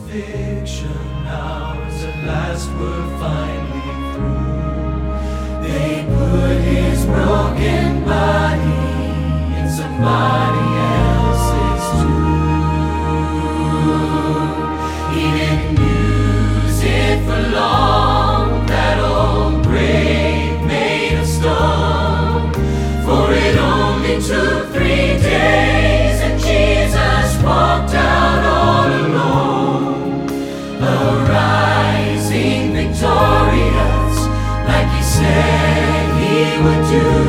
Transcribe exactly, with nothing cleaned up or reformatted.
crucifixion, ours at last we're finally through. They put his broken body in somebody else's tomb. He didn't use it for long, that old grave made of stone, for it only took three days and Jesus walked out all alone, arising victorious like he said he would do.